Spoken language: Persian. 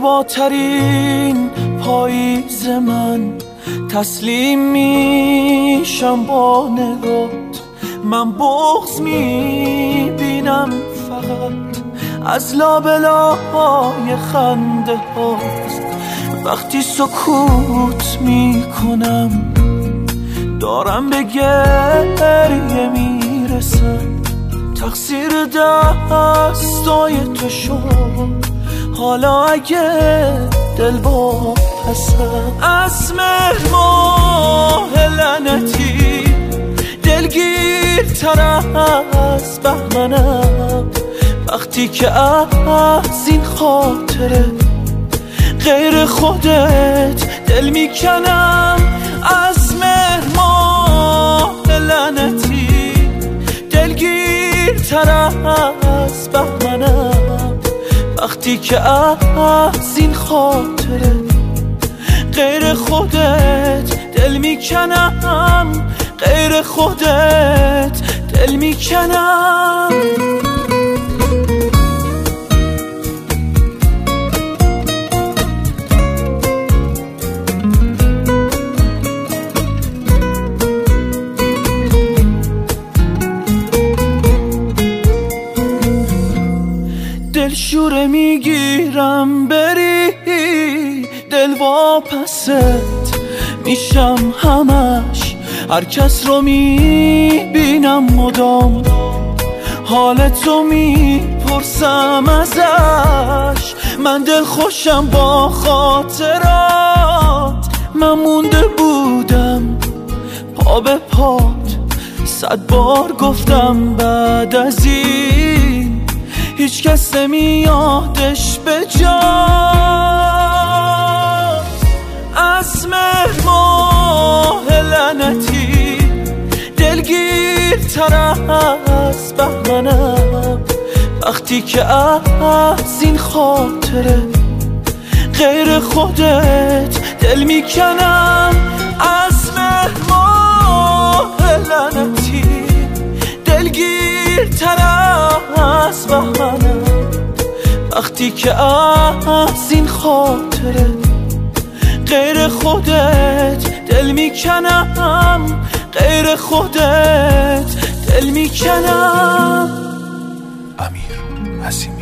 زیباترین پاییز من، تسلیم میشم با نگات. من بغض میبینم فقط از لابلای خنده هاست. وقتی سکوت میکنم دارم به گریه میرسم. تقصیر دستای تو شد، حالا اگه دل واپسم. از مهر ماه لعنتی دلگیرتر از بهمنم. وقتی که از این خاطره غیر خودت دل میکنم. از مهر ماه لعنتی دلگیرتر از بهمنم. وقتی که از این خاطره غیر خودت دل میکنم، غیر خودت دل میکنم. دلشوره میگیرم بری، دل واپست میشم همش. هر کس رو میبینم مدام، حالتو میپرسم ازش. من دل خوشم با خاطرات، من مونده بودم پا به پات. 100 بار گفتم بعد از این هیچ کس نمیادش به جا. از مهر ماه لعنتی دلگیرتر از بهمنم. وقتی که از این خاطره غیر خودت دل میکنم. از مهر ماه لعنتی دلگیرتر از بهمنم. وقتی که از این خاطره غیر خودت دل میکنم، غیر خودت دل میکنم. امیر حسین.